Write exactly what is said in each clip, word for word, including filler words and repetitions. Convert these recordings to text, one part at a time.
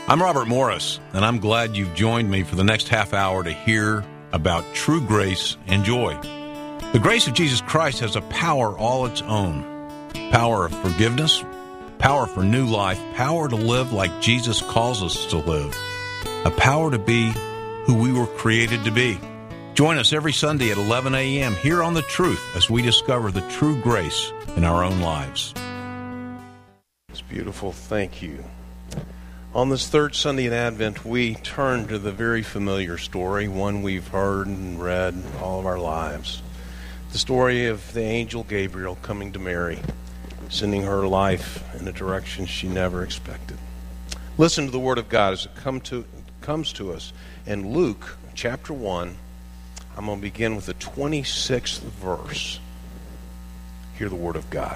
I'm Robert Morris, and I'm glad you've joined me for the next half hour to hear about true grace and joy. The grace of Jesus Christ has a power all its own. Power of forgiveness, power for new life, power to live like Jesus calls us to live, a power to be who we were created to be. Join us every Sunday at eleven a.m. here on The Truth as we discover the true grace in our own lives. It's beautiful. Thank you. On this third Sunday in Advent, we turn to the very familiar story, one we've heard and read all of our lives. The story of the angel Gabriel coming to Mary, sending her life in a direction she never expected. Listen to the Word of God as it come to, comes to us in Luke chapter one. I'm going to begin with the twenty-sixth verse. Hear the Word of God.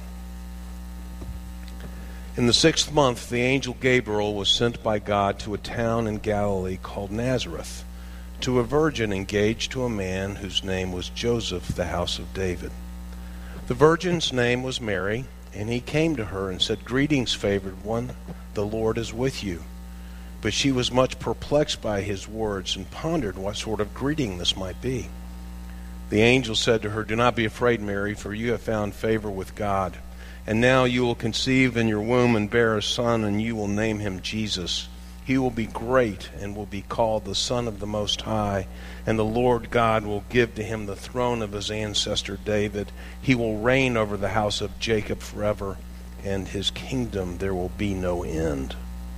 In the sixth month, the angel Gabriel was sent by God to a town in Galilee called Nazareth, to a virgin engaged to a man whose name was Joseph, the house of David. The virgin's name was Mary, and he came to her and said, "Greetings, favored one, the Lord is with you." But she was much perplexed by his words and pondered what sort of greeting this might be. The angel said to her, "Do not be afraid, Mary, for you have found favor with God. And now you will conceive in your womb and bear a son, and you will name him Jesus. He will be great and will be called the Son of the Most High, and the Lord God will give to him the throne of his ancestor David. He will reign over the house of Jacob forever, and his kingdom there will be no end."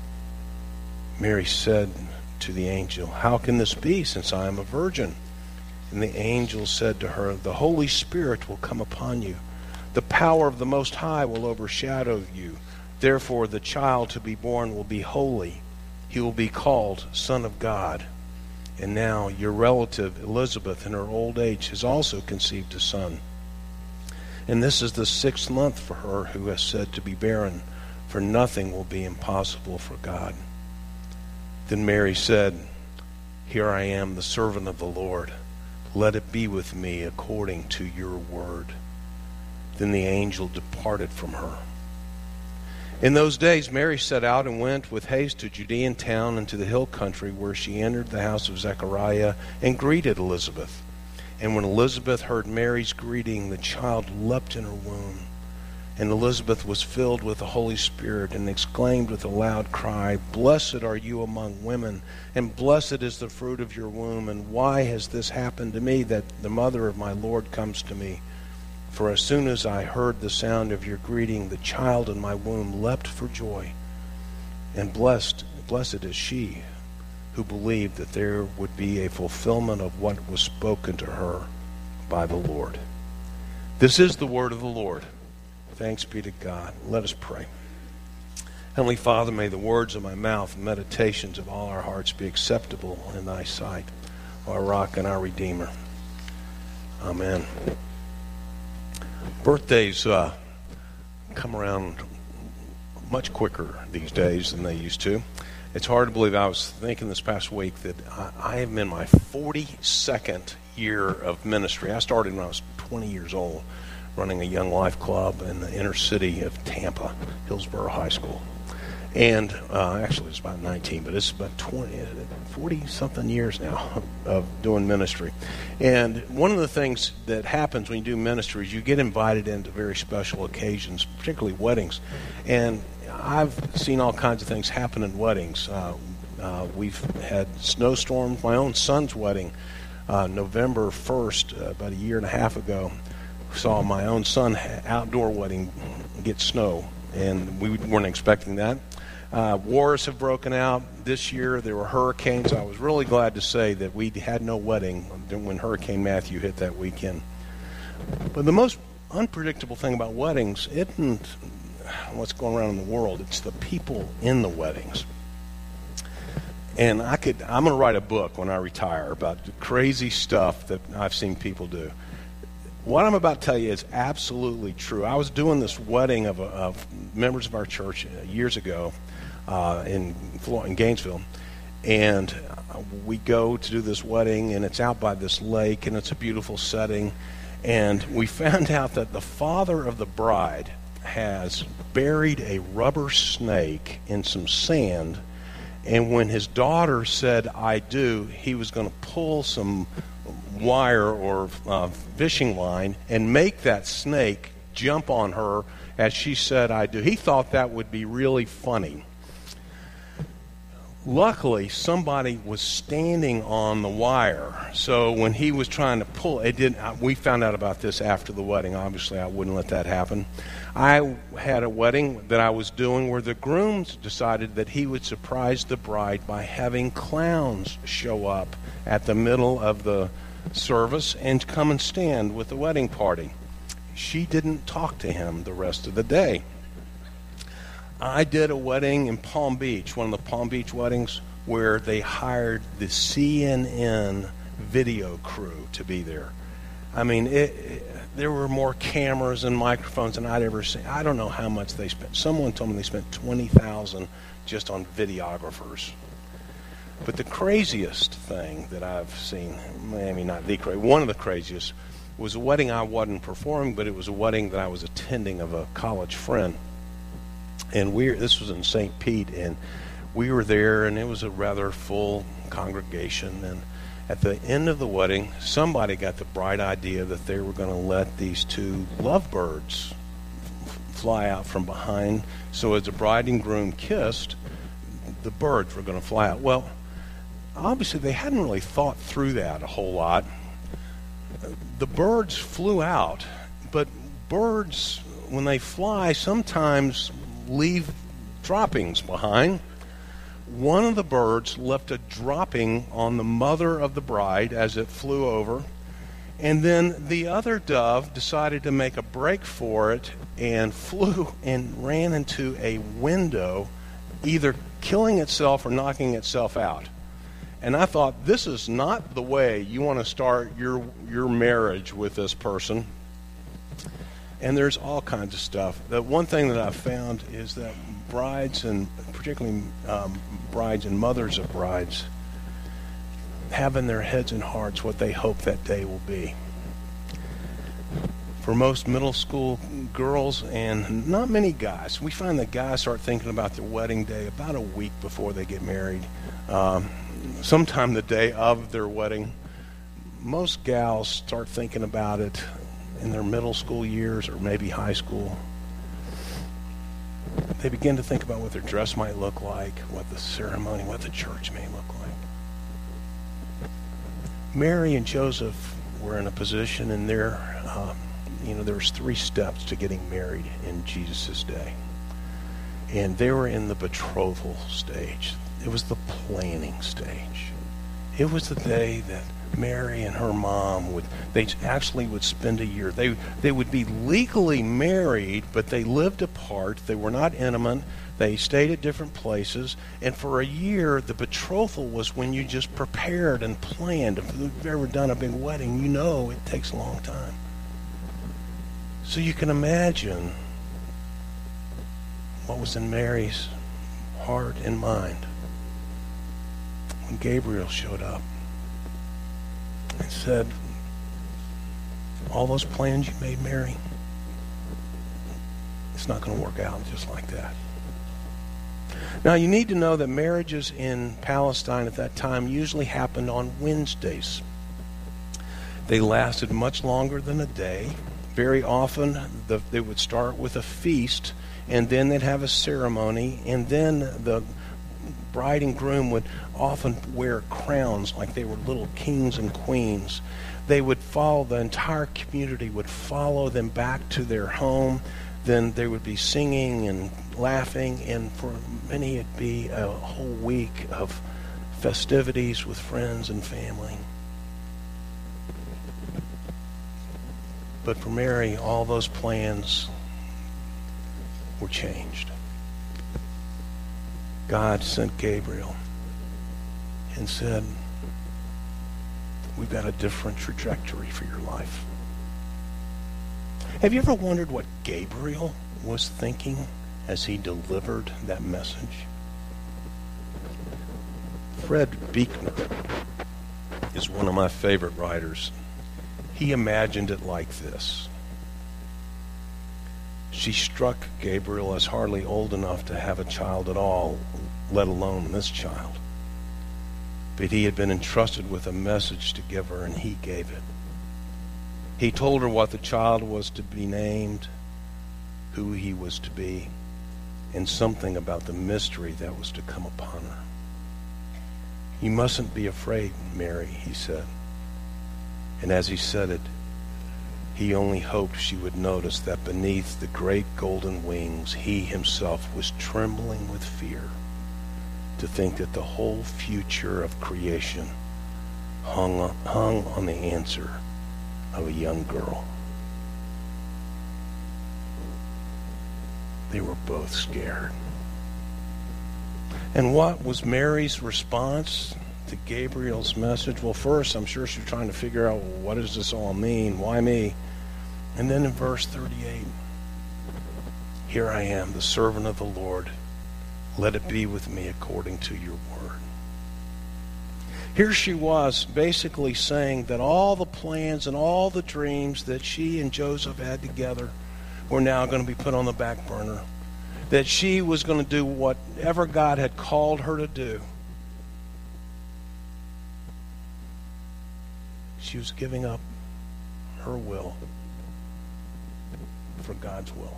Mary said to the angel, "How can this be, since I am a virgin?" And the angel said to her, "The Holy Spirit will come upon you. The power of the Most High will overshadow you. Therefore, the child to be born will be holy. He will be called Son of God. And now your relative Elizabeth in her old age has also conceived a son. And this is the sixth month for her who has said to be barren, for nothing will be impossible for God." Then Mary said, "Here I am, the servant of the Lord. Let it be with me according to your word." Then the angel departed from her. In those days Mary set out and went with haste to Judean town and to the hill country, where she entered the house of Zechariah and greeted Elizabeth. And when Elizabeth heard Mary's greeting, the child leapt in her womb. And Elizabeth was filled with the Holy Spirit and exclaimed with a loud cry, "Blessed are you among women, and blessed is the fruit of your womb. And why has this happened to me, that the mother of my Lord comes to me? For as soon as I heard the sound of your greeting, the child in my womb leapt for joy. And blessed, blessed is she who believed that there would be a fulfillment of what was spoken to her by the Lord." This is the word of the Lord. Thanks be to God. Let us pray. Heavenly Father, may the words of my mouth and meditations of all our hearts be acceptable in thy sight, our rock and our Redeemer. Amen. Birthdays uh, come around much quicker these days than they used to. It's hard to believe. I was thinking this past week that I, I am in my forty-second year of ministry. I started when I was twenty years old, running a Young Life Club in the inner city of Tampa, Hillsborough High School. And uh, actually it's about nineteen, but it's about twenty, forty-something years now of doing ministry. And one of the things that happens when you do ministry is you get invited into very special occasions, particularly weddings. And I've seen all kinds of things happen in weddings. Uh, uh, we've had snowstorms. My own son's wedding, uh, November first, uh, about a year and a half ago, saw my own son outdoor wedding get snow. And we weren't expecting that. Uh, wars have broken out. This year there were hurricanes. I was really glad to say that we had no wedding when Hurricane Matthew hit that weekend. But the most unpredictable thing about weddings isn't what's going around in the world. It's the people in the weddings. And I could, I'm going to write a book when I retire about the crazy stuff that I've seen people do. What I'm about to tell you is absolutely true. I was doing this wedding of, of members of our church years ago uh, in, in Gainesville, and we go to do this wedding, and it's out by this lake, and it's a beautiful setting, and we found out that the father of the bride has buried a rubber snake in some sand And when his daughter said, "I do," he was going to pull some wire or uh, fishing line and make that snake jump on her as she said, "I do." He thought that would be really funny. Luckily, somebody was standing on the wire, so when he was trying to pull, it didn't. We found out about this after the wedding. Obviously, I wouldn't let that happen. I had a wedding that I was doing where the grooms decided that he would surprise the bride by having clowns show up at the middle of the service and come and stand with the wedding party. She didn't talk to him the rest of the day. I did a wedding in Palm Beach, one of the Palm Beach weddings, where they hired the C N N video crew to be there. I mean, it, it, there were more cameras and microphones than I'd ever seen. I don't know how much they spent. Someone told me they spent twenty thousand dollars just on videographers. But the craziest thing that I've seen, maybe not the craziest, one of the craziest, was a wedding I wasn't performing, but it was a wedding that I was attending of a college friend. And we this was in Saint Pete, and we were there, and it was a rather full congregation. And at the end of the wedding, somebody got the bright idea that they were going to let these two lovebirds f- fly out from behind. So as the bride and groom kissed, the birds were going to fly out. Well, obviously they hadn't really thought through that a whole lot. The birds flew out, but birds, when they fly, sometimes leave droppings behind. One of the birds left a dropping on the mother of the bride as it flew over, and then the other dove decided to make a break for it and flew and ran into a window, either killing itself or knocking itself out. And I thought, this is not the way you want to start your your marriage with this person. And there's all kinds of stuff. The one thing that I've found is that brides, and particularly um, brides and mothers of brides, have in their heads and hearts what they hope that day will be. For most middle school girls and not many guys, we find that guys start thinking about their wedding day about a week before they get married, um, sometime the day of their wedding. Most gals start thinking about it in their middle school years or maybe high school. They begin to think about what their dress might look like, what the ceremony, what the church may look like. Mary and Joseph were in a position in their, uh, you know, there was three steps to getting married in Jesus' day. And they were in the betrothal stage. It was the planning stage. It was the day that Mary and her mom would, they actually would spend a year. They they would be legally married, but they lived apart. They were not intimate. They stayed at different places. And for a year, the betrothal was when you just prepared and planned. If you've ever done a big wedding, you know it takes a long time. So you can imagine what was in Mary's heart and mind when Gabriel showed up and said, all those plans you made, Mary, it's not going to work out just like that. Now, you need to know that marriages in Palestine at that time usually happened on Wednesdays. They lasted much longer than a day. Very often, the, they would start with a feast, and then they'd have a ceremony, and then the bride and groom would often wear crowns like they were little kings and queens. They would follow, the entire community would follow them back to their home. Then there would be singing and laughing, and for many it'd be a whole week of festivities with friends and family. But for Mary, all those plans were changed. God sent Gabriel and said, we've got a different trajectory for your life. Have you ever wondered what Gabriel was thinking as he delivered that message? Fred Buechner is one of my favorite writers. He imagined it like this. She struck Gabriel as hardly old enough to have a child at all let alone this child. But he had been entrusted with a message to give her, and he gave it. He told her what the child was to be named, who he was to be, and something about the mystery that was to come upon her. You mustn't be afraid, Mary, he said. And as he said it, he only hoped she would notice that beneath the great golden wings, he himself was trembling with fear to think that the whole future of creation hung on, hung on the answer of a young girl. They were both scared. And what was Mary's response to Gabriel's message? Well, first, I'm sure she's trying to figure out, well, what does this all mean? Why me? And then in verse thirty-eight, here I am, the servant of the Lord. Let it be with me according to your word. Here she was basically saying that all the plans and all the dreams that she and Joseph had together were now going to be put on the back burner. That she was going to do whatever God had called her to do. She was giving up her will for God's will.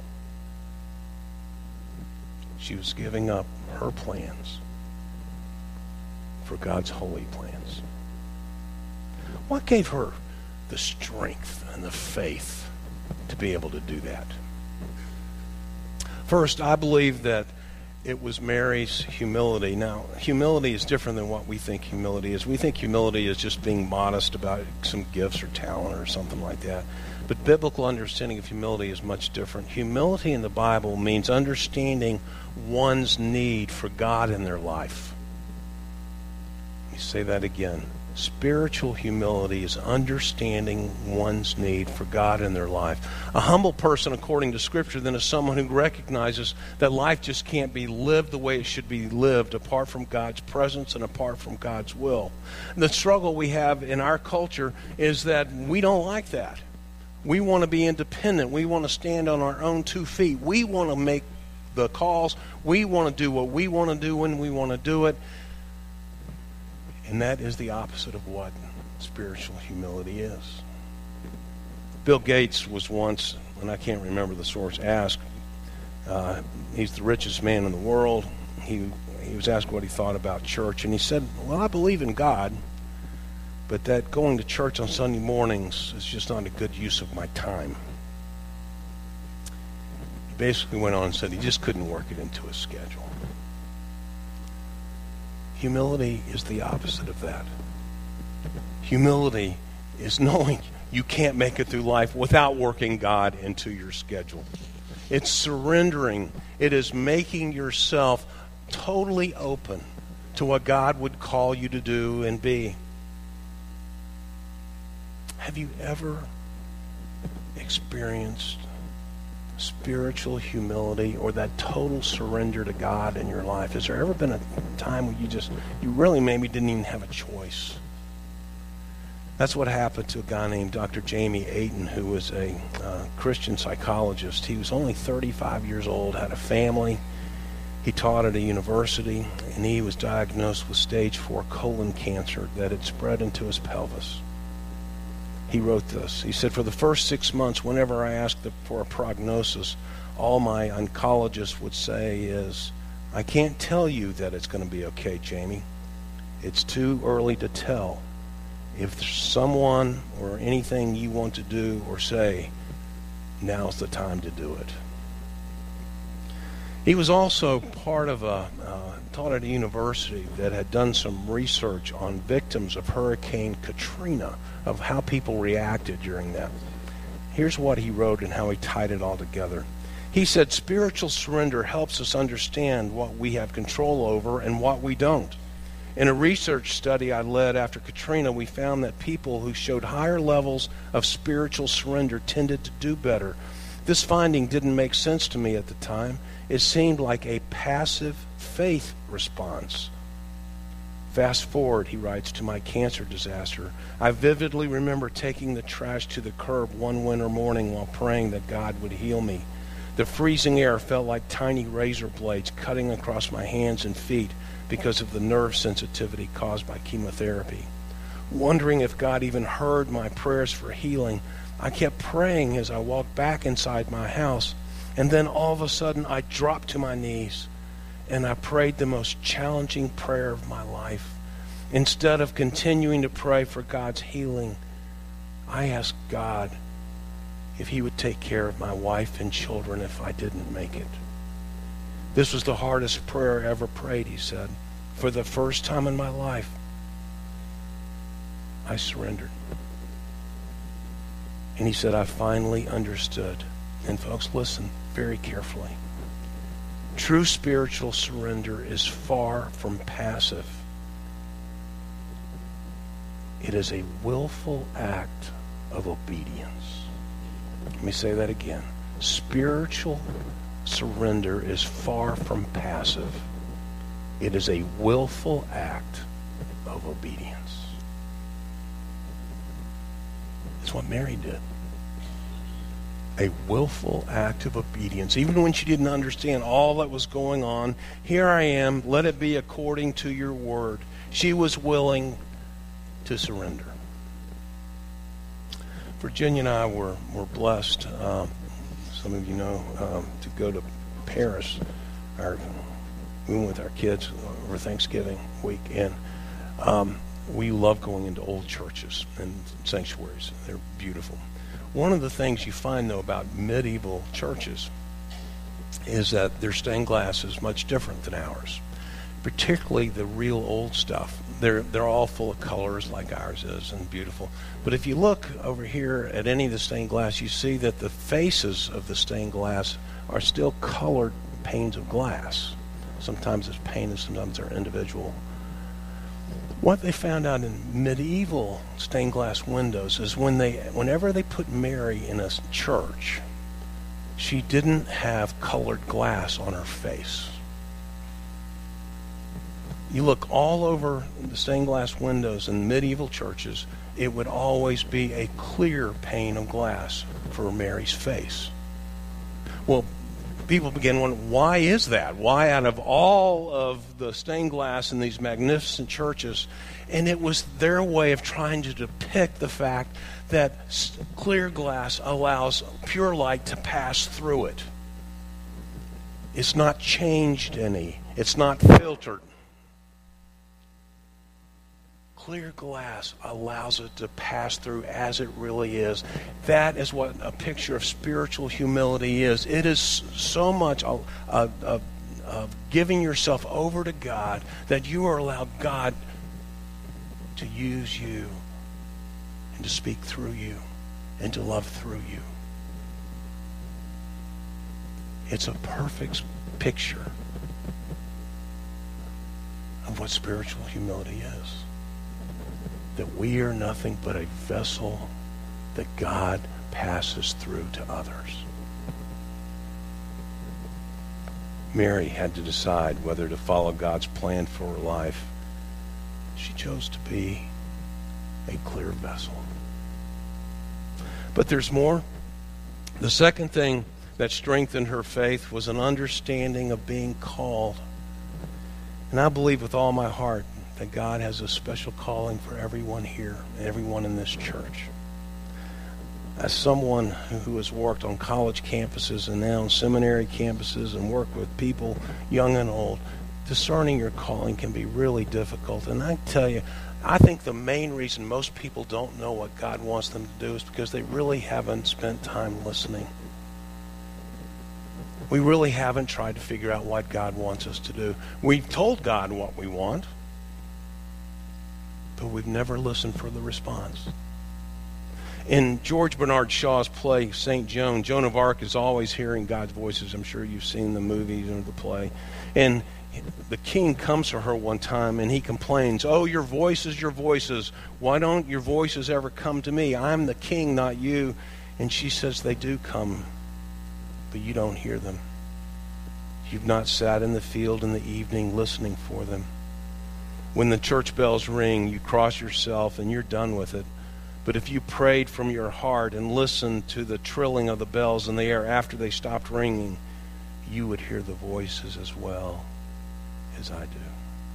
She was giving up her plans for God's holy plans. What gave her the strength and the faith to be able to do that? First, I believe that it was Mary's humility. Now, humility is different than what we think humility is. We think humility is just being modest about some gifts or talent or something like that. But biblical understanding of humility is much different. Humility in the Bible means understanding one's need for God in their life. Let me say that again. Spiritual humility is understanding one's need for God in their life. A humble person, according to Scripture, then is someone who recognizes that life just can't be lived the way it should be lived apart from God's presence and apart from God's will. And the struggle we have in our culture is that we don't like that. We want to be independent. We want to stand on our own two feet. We want to make the calls. We want to do what we want to do when we want to do it. And that is the opposite of what spiritual humility is. Bill Gates was once, and I can't remember the source, asked, uh, he's the richest man in the world. He, he was asked what he thought about church, and he said, well, I believe in God, but that going to church on Sunday mornings is just not a good use of my time. He basically went on and said he just couldn't work it into his schedule. Humility is the opposite of that. Humility is knowing you can't make it through life without working God into your schedule. It's surrendering. It is making yourself totally open to what God would call you to do and be. Have you ever experienced spiritual humility or that total surrender to God in your life? Has there ever been a time where you just, you really maybe didn't even have a choice? That's what happened to a guy named Doctor Jamie Ayton, who was a uh, Christian psychologist. He was only thirty-five years old, had a family. He taught at a university, and he was diagnosed with stage four colon cancer that had spread into his pelvis. He wrote this. He said, for the first six months, whenever I asked for a prognosis, all my oncologists would say is, I can't tell you that it's going to be okay, Jamie. It's too early to tell. If there's someone or anything you want to do or say, now's the time to do it. He was also part of a, uh, taught at a university that had done some research on victims of Hurricane Katrina, of how people reacted during that. Here's what he wrote and how he tied it all together. He said, spiritual surrender helps us understand what we have control over and what we don't. In a research study I led after Katrina, we found that people who showed higher levels of spiritual surrender tended to do better. This finding didn't make sense to me at the time. It seemed like a passive faith response. Fast forward, he writes, to my cancer disaster. I vividly remember taking the trash to the curb one winter morning while praying that God would heal me. The freezing air felt like tiny razor blades cutting across my hands and feet because of the nerve sensitivity caused by chemotherapy. Wondering if God even heard my prayers for healing, I kept praying as I walked back inside my house, and then all of a sudden I dropped to my knees and I prayed the most challenging prayer of my life. Instead of continuing to pray for God's healing, I asked God if he would take care of my wife and children if I didn't make it. This was the hardest prayer I ever prayed, he said. For the first time in my life, I surrendered. And he said, I finally understood. And folks, listen very carefully. True spiritual surrender is far from passive. It is a willful act of obedience. Let me say that again. Spiritual surrender is far from passive. It is a willful act of obedience. It's what Mary did. A willful act of obedience. Even when she didn't understand all that was going on, here I am, let it be according to your word. She was willing to surrender. Virginia and I were, were blessed, um, some of you know, um, to go to Paris. Our, we went with our kids over Thanksgiving week, and um, we love going into old churches and sanctuaries. They're beautiful. One of the things you find, though, about medieval churches is that their stained glass is much different than ours, particularly the real old stuff. They're they're all full of colors like ours is and beautiful. But if you look over here at any of the stained glass, you see that the faces of the stained glass are still colored panes of glass. Sometimes it's painted, sometimes they're individual. What they found out in medieval stained glass windows is when they, whenever they put Mary in a church, she didn't have colored glass on her face. You look all over the stained glass windows in medieval churches, it would always be a clear pane of glass for Mary's face. Well, people begin wondering, why is that? Why out of all of the stained glass in these magnificent churches? And it was their way of trying to depict the fact that clear glass allows pure light to pass through it. It's not changed any. It's not filtered. Clear glass allows it to pass through as it really is. That is what a picture of spiritual humility is. It is so much a, a, a, a giving yourself over to God that you are allowed God to use you and to speak through you and to love through you. It's a perfect picture of what spiritual humility is. That we are nothing but a vessel that God passes through to others. Mary had to decide whether to follow God's plan for her life. She chose to be a clear vessel. But there's more. The second thing that strengthened her faith was an understanding of being called. And I believe with all my heart that God has a special calling for everyone here, everyone in this church. As someone who has worked on college campuses and now on seminary campuses and worked with people young and old, discerning your calling can be really difficult. And I tell you, I think the main reason most people don't know what God wants them to do is because they really haven't spent time listening. We really haven't tried to figure out what God wants us to do. We've told God what we want, but we've never listened for the response. In George Bernard Shaw's play, Saint Joan, Joan of Arc is always hearing God's voices. I'm sure you've seen the movies or the play. And the king comes to her one time and he complains, "Oh, your voices, your voices. Why don't your voices ever come to me? I'm the king, not you." And she says, "They do come, but you don't hear them. You've not sat in the field in the evening listening for them. When the church bells ring, you cross yourself and you're done with it. But if you prayed from your heart and listened to the trilling of the bells in the air after they stopped ringing, you would hear the voices as well as I do.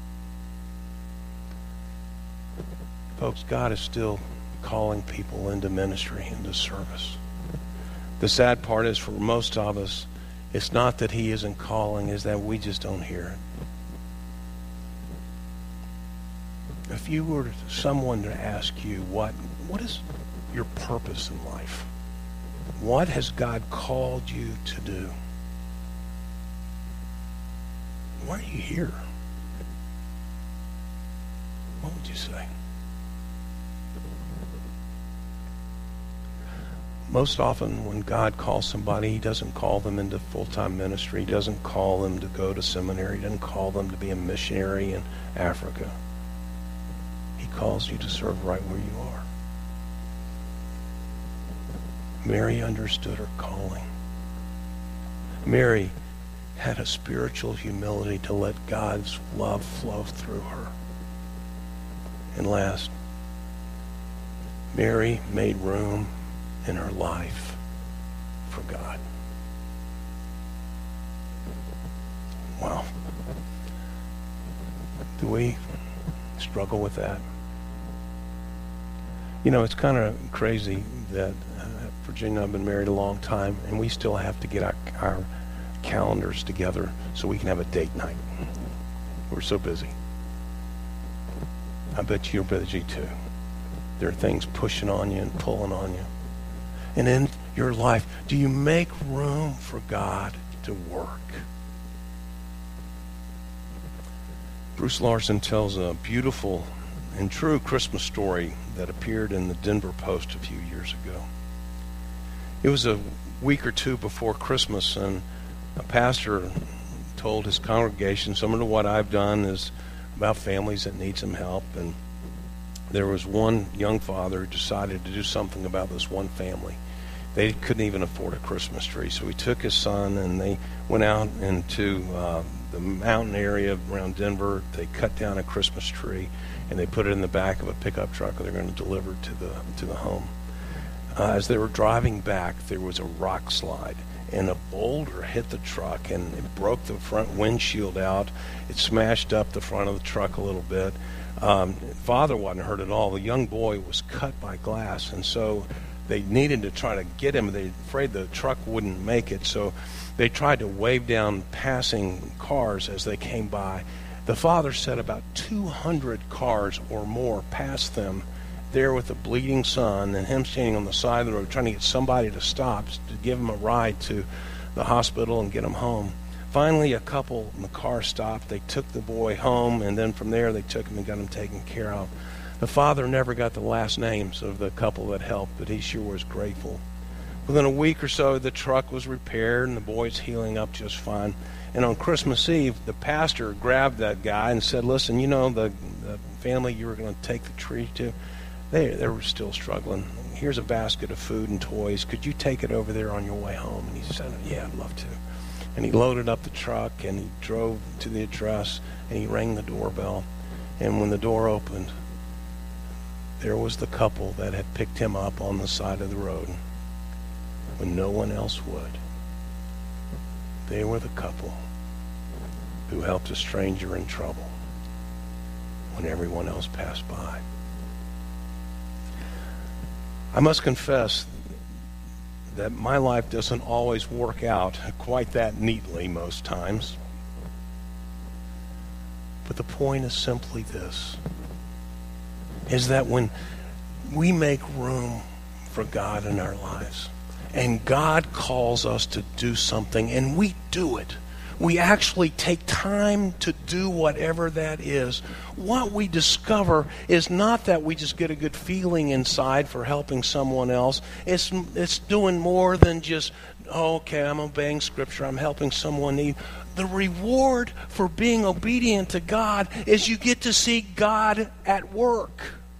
Folks, God is still calling people into ministry, into service. The sad part is, for most of us, it's not that He isn't calling, it's that we just don't hear it. If you were someone to ask you, what, what is your purpose in life? What has God called you to do? Why are you here? What would you say? Most often when God calls somebody, He doesn't call them into full-time ministry. He doesn't call them to go to seminary. He doesn't call them to be a missionary in Africa. He calls you to serve right where you are. Mary understood her calling. Mary had a spiritual humility to let God's love flow through her. And last, Mary made room in her life for God. Wow. Do we struggle with that? You know, it's kind of crazy that uh, Virginia and I have been married a long time, and we still have to get our, our calendars together so we can have a date night. We're so busy. I bet you're busy too. There are things pushing on you and pulling on you. And in your life, do you make room for God to work? Bruce Larson tells a beautiful and true Christmas story that appeared in the Denver Post a few years ago. It was a week or two before Christmas, and a pastor told his congregation, similar to what I've done, is about families that need some help. And there was one young father who decided to do something about this one family. They couldn't even afford a Christmas tree, so he took his son and they went out into uh, the mountain area around Denver. They cut down a Christmas tree and they put it in the back of a pickup truck they're going to deliver to the to the home. Uh, as they were driving back, there was a rock slide, and a boulder hit the truck and it broke the front windshield out. It smashed up the front of the truck a little bit. Um, father wasn't hurt at all. The young boy was cut by glass, and so they needed to try to get him. They were afraid the truck wouldn't make it, so they tried to wave down passing cars as they came by. The father said about two hundred cars or more passed them there with a bleeding son, and him standing on the side of the road trying to get somebody to stop to give him a ride to the hospital and get him home. Finally, a couple in the car stopped. They took the boy home, and then from there they took him and got him taken care of. The father never got the last names of the couple that helped, but he sure was grateful. Within a week or so, the truck was repaired, and the boy's healing up just fine. And on Christmas Eve, the pastor grabbed that guy and said, listen, you know, the, the family you were going to take the tree to, they, they were still struggling. Here's a basket of food and toys. Could you take it over there on your way home? And he said, yeah, I'd love to. And he loaded up the truck, and he drove to the address, and he rang the doorbell. And when the door opened, there was the couple that had picked him up on the side of the road when no one else would. They were the couple who helped a stranger in trouble when everyone else passed by. I must confess that my life doesn't always work out quite that neatly most times. But the point is simply this, is that when we make room for God in our lives, and God calls us to do something, and we do it, we actually take time to do whatever that is, what we discover is not that we just get a good feeling inside for helping someone else. It's, it's doing more than just, oh, okay, I'm obeying Scripture, I'm helping someone need. The reward for being obedient to God is you get to see God at work.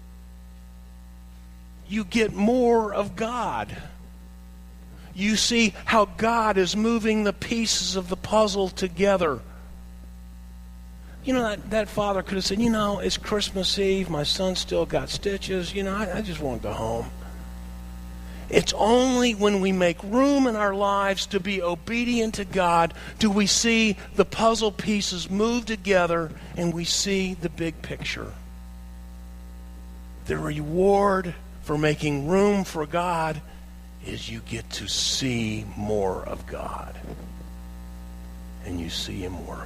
You get more of God. You see how God is moving the pieces of the puzzle together. You know, that, that father could have said, you know, it's Christmas Eve. My son still got stitches. You know, I, I just want to go home. It's only when we make room in our lives to be obedient to God do we see the puzzle pieces move together and we see the big picture. The reward for making room for God is you get to see more of God. And you see Him work.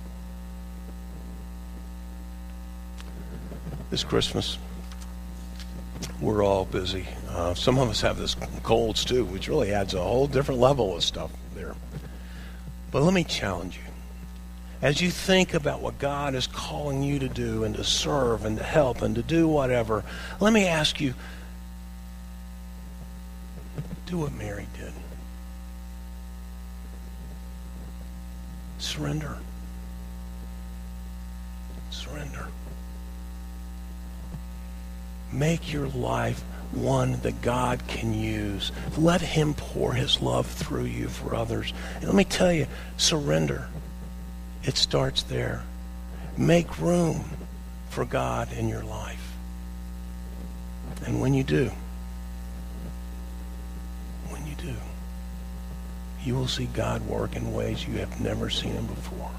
This Christmas, we're all busy. Uh, some of us have this colds too, which really adds a whole different level of stuff there. But let me challenge you. As you think about what God is calling you to do and to serve and to help and to do whatever, let me ask you, do what Mary did. Surrender. Surrender. Make your life one that God can use. Let Him pour His love through you for others. And let me tell you, surrender. It starts there. Make room for God in your life. And when you do, when you do, you will see God work in ways you have never seen Him before.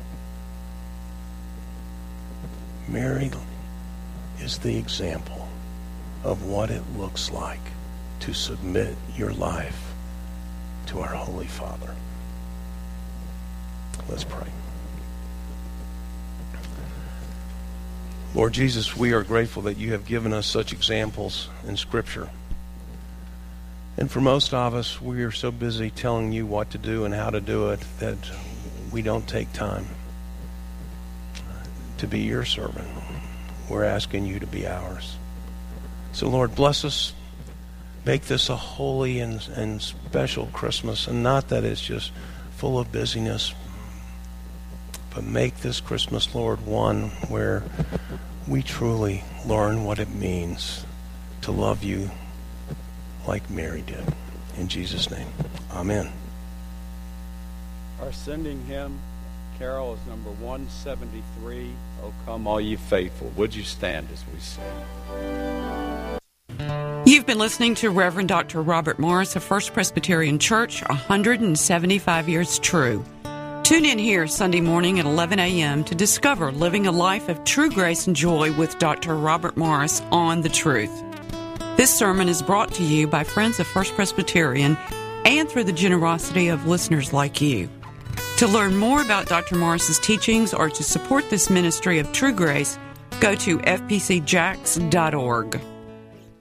Mary is the example of what it looks like to submit your life to our Holy Father. Let's pray. Lord Jesus, we are grateful that you have given us such examples in Scripture. And for most of us, we are so busy telling you what to do and how to do it that we don't take time to be your servant. We're asking you to be ours. So, Lord, bless us. Make this a holy and, and special Christmas, and not that it's just full of busyness, but make this Christmas, Lord, one where we truly learn what it means to love you like Mary did. In Jesus' name, amen. Our sending hymn, carol, is number one seventy-three, "O Come All Ye Faithful." Would you stand as we sing? You've been listening to Reverend Doctor Robert Morris of First Presbyterian Church, one hundred seventy-five years true. Tune in here Sunday morning at eleven a.m. to discover living a life of true grace and joy with Doctor Robert Morris on The Truth. This sermon is brought to you by Friends of First Presbyterian and through the generosity of listeners like you. To learn more about Doctor Morris's teachings or to support this ministry of true grace, go to f p c jacks dot org.